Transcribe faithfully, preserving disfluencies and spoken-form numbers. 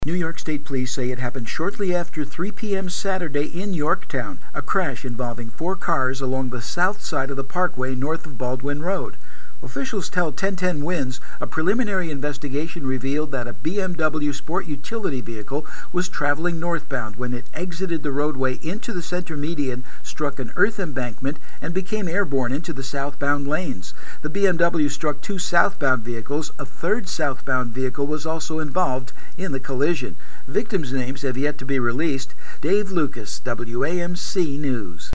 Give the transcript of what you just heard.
New York State Police say it happened shortly after three p.m. Saturday in Yorktown, a crash involving four cars along the south side of the parkway north of Baldwin Road. Officials tell ten ten Winds a preliminary investigation revealed that a B M W sport utility vehicle was traveling northbound when it exited the roadway into the center median, struck an earth embankment, and became airborne into the southbound lanes. The B M W struck two southbound vehicles. A third southbound vehicle was also involved in the collision. Victims' names have yet to be released. Dave Lucas, W A M C News.